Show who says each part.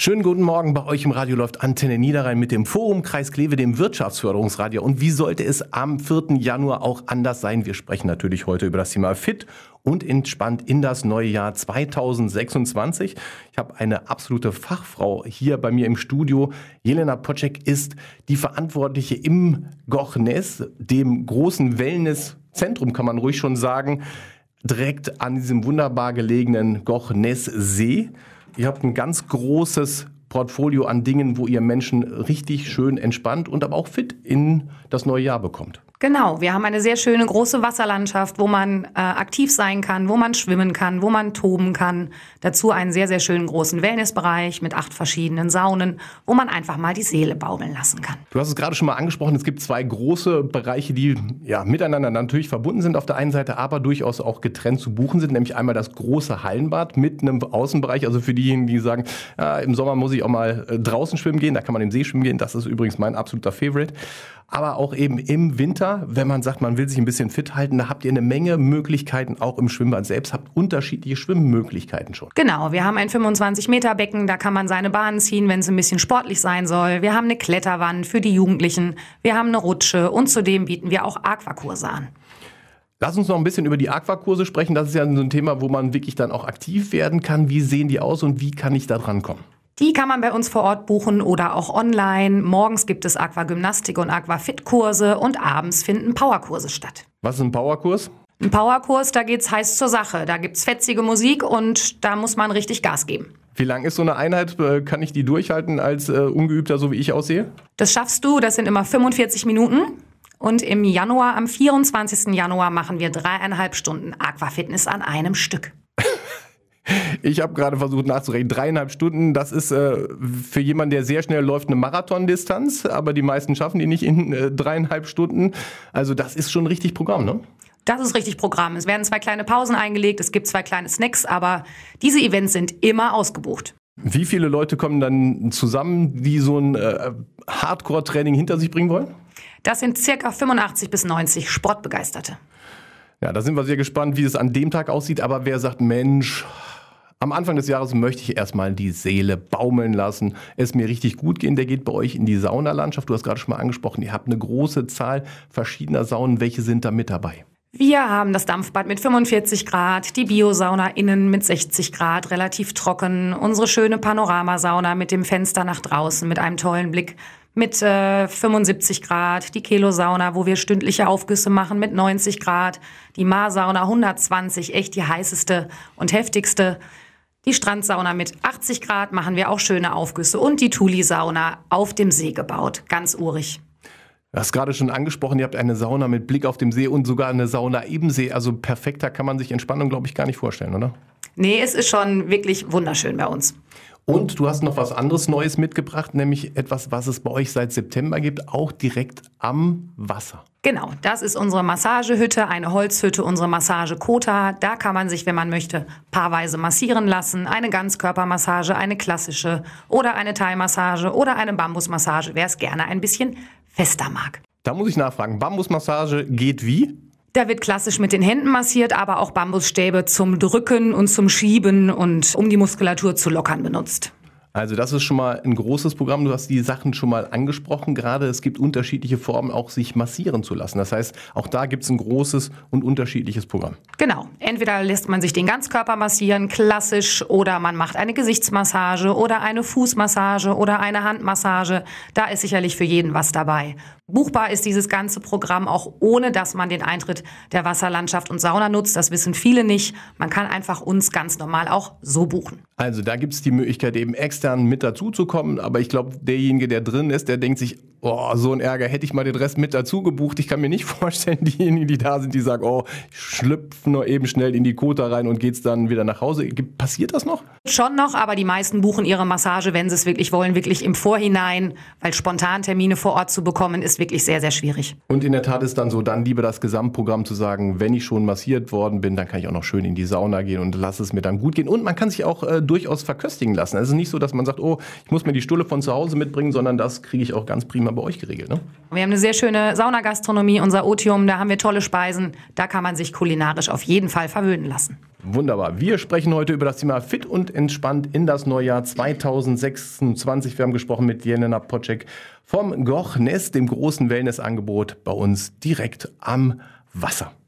Speaker 1: Schönen guten Morgen, bei euch im Radio läuft Antenne Niederrhein mit dem Forum Kreis Kleve, dem Wirtschaftsförderungsradio. Und wie sollte es am 4. Januar auch anders sein? Wir sprechen natürlich heute über das Thema Fit und entspannt in das neue Jahr 2026. Ich habe eine absolute Fachfrau hier bei mir im Studio. Jelena Poczek ist die Verantwortliche im Goch-Ness, dem großen Wellnesszentrum, kann man ruhig schon sagen, direkt an diesem wunderbar gelegenen Goch-Ness-See. Ihr habt ein ganz großes Portfolio an Dingen, wo ihr Menschen richtig schön entspannt und aber auch fit in das neue Jahr bekommt.
Speaker 2: Genau, wir haben eine sehr schöne große Wasserlandschaft, wo man aktiv sein kann, wo man schwimmen kann, wo man toben kann. Dazu einen sehr, sehr schönen großen Wellnessbereich mit 8 verschiedenen Saunen, wo man einfach mal die Seele baumeln lassen kann.
Speaker 1: Du hast es gerade schon mal angesprochen, es gibt 2 große Bereiche, die ja miteinander natürlich verbunden sind auf der einen Seite, aber durchaus auch getrennt zu buchen sind, nämlich einmal das große Hallenbad mit einem Außenbereich, also für diejenigen, die sagen, im Sommer muss ich auch mal draußen schwimmen gehen, da kann man im See schwimmen gehen, das ist übrigens mein absoluter Favorite. Aber auch eben im Winter, wenn man sagt, man will sich ein bisschen fit halten, da habt ihr eine Menge Möglichkeiten, auch im Schwimmbad selbst, habt unterschiedliche Schwimmmöglichkeiten schon.
Speaker 2: Genau, wir haben ein 25-Meter-Becken, da kann man seine Bahnen ziehen, wenn es ein bisschen sportlich sein soll. Wir haben eine Kletterwand für die Jugendlichen, wir haben eine Rutsche und zudem bieten wir auch Aquakurse an.
Speaker 1: Lass uns noch ein bisschen über die Aquakurse sprechen, das ist ja so ein Thema, wo man wirklich dann auch aktiv werden kann. Wie sehen die aus und wie kann ich da dran kommen?
Speaker 2: Die kann man bei uns vor Ort buchen oder auch online. Morgens gibt es Aquagymnastik und Aquafit-Kurse und abends finden Powerkurse statt.
Speaker 1: Was ist ein Powerkurs?
Speaker 2: Ein Powerkurs, da geht's heiß zur Sache. Da gibt's fetzige Musik und da muss man richtig Gas geben.
Speaker 1: Wie lang ist so eine Einheit? Kann ich die durchhalten als Ungeübter, so wie ich aussehe?
Speaker 2: Das schaffst du, das sind immer 45 Minuten. Und im Januar, am 24. Januar, machen wir 3,5 Stunden Aquafitness an einem Stück.
Speaker 1: Ich habe gerade versucht nachzurechnen, 3,5 Stunden, das ist für jemanden, der sehr schnell läuft, eine Marathondistanz, aber die meisten schaffen die nicht in 3,5 Stunden. Also das ist schon richtig Programm, ne?
Speaker 2: Das ist richtig Programm. Es werden 2 kleine Pausen eingelegt, es gibt 2 kleine Snacks, aber diese Events sind immer ausgebucht.
Speaker 1: Wie viele Leute kommen dann zusammen, die so ein Hardcore-Training hinter sich bringen wollen?
Speaker 2: Das sind circa 85 bis 90 Sportbegeisterte.
Speaker 1: Ja, da sind wir sehr gespannt, wie es an dem Tag aussieht, aber wer sagt, Mensch, am Anfang des Jahres möchte ich erstmal die Seele baumeln lassen, es mir richtig gut gehen, der geht bei euch in die Saunalandschaft. Du hast gerade schon mal angesprochen, ihr habt eine große Zahl verschiedener Saunen. Welche sind da mit dabei?
Speaker 2: Wir haben das Dampfbad mit 45 Grad, die Biosauna innen mit 60 Grad, relativ trocken, unsere schöne Panoramasauna mit dem Fenster nach draußen, mit einem tollen Blick mit 75 Grad, die Kelo-Sauna, wo wir stündliche Aufgüsse machen mit 90 Grad, die Marsauna 120, echt die heißeste und heftigste. Die Strandsauna mit 80 Grad machen wir auch schöne Aufgüsse und die Thuli-Sauna auf dem See gebaut, ganz urig.
Speaker 1: Du hast gerade schon angesprochen, ihr habt eine Sauna mit Blick auf dem See und sogar eine Sauna im See. Also perfekter kann man sich Entspannung, glaube ich, gar nicht vorstellen, oder?
Speaker 2: Nee, es ist schon wirklich wunderschön bei uns.
Speaker 1: Und du hast noch was anderes Neues mitgebracht, nämlich etwas, was es bei euch seit September gibt, auch direkt am Wasser.
Speaker 2: Genau, das ist unsere Massagehütte, eine Holzhütte, unsere Massagekota. Da kann man sich, wenn man möchte, paarweise massieren lassen. Eine Ganzkörpermassage, eine klassische oder eine Thai-Massage oder eine Bambusmassage, wer es gerne ein bisschen fester mag.
Speaker 1: Da muss ich nachfragen, Bambusmassage geht wie?
Speaker 2: Da wird klassisch mit den Händen massiert, aber auch Bambusstäbe zum Drücken und zum Schieben und um die Muskulatur zu lockern benutzt.
Speaker 1: Also das ist schon mal ein großes Programm. Du hast die Sachen schon mal angesprochen. Gerade es gibt unterschiedliche Formen, auch sich massieren zu lassen. Das heißt, auch da gibt es ein großes und unterschiedliches Programm.
Speaker 2: Genau. Entweder lässt man sich den Ganzkörper massieren, klassisch, oder man macht eine Gesichtsmassage oder eine Fußmassage oder eine Handmassage. Da ist sicherlich für jeden was dabei. Buchbar ist dieses ganze Programm auch ohne, dass man den Eintritt der Wasserlandschaft und Sauna nutzt. Das wissen viele nicht. Man kann einfach uns ganz normal auch so buchen.
Speaker 1: Also da gibt es die Möglichkeit, eben extern mit dazu zu kommen. Aber ich glaube, derjenige, der drin ist, der denkt sich, oh, so ein Ärger, hätte ich mal den Rest mit dazu gebucht. Ich kann mir nicht vorstellen, diejenigen, die da sind, die sagen, oh, ich schlüpfe nur eben schnell in die Kota rein und geht's dann wieder nach Hause. Passiert das noch?
Speaker 2: Schon noch, aber die meisten buchen ihre Massage, wenn sie es wirklich wollen, wirklich im Vorhinein, weil spontan Termine vor Ort zu bekommen, ist wirklich sehr, sehr schwierig.
Speaker 1: Und in der Tat ist dann so, dann lieber das Gesamtprogramm zu sagen, wenn ich schon massiert worden bin, dann kann ich auch noch schön in die Sauna gehen und lasse es mir dann gut gehen. Und man kann sich auch durchaus verköstigen lassen. Es ist nicht so, dass man sagt, oh, ich muss mir die Stulle von zu Hause mitbringen, sondern das kriege ich auch ganz prima bei euch geregelt. Ne?
Speaker 2: Wir haben eine sehr schöne Saunagastronomie, unser Otium, da haben wir tolle Speisen. Da kann man sich kulinarisch auf jeden Fall verwöhnen lassen.
Speaker 1: Wunderbar. Wir sprechen heute über das Thema fit und entspannt in das Neujahr 2026. Wir haben gesprochen mit Jelena Pocek vom Goch Nest, dem großen Wellnessangebot bei uns direkt am Wasser.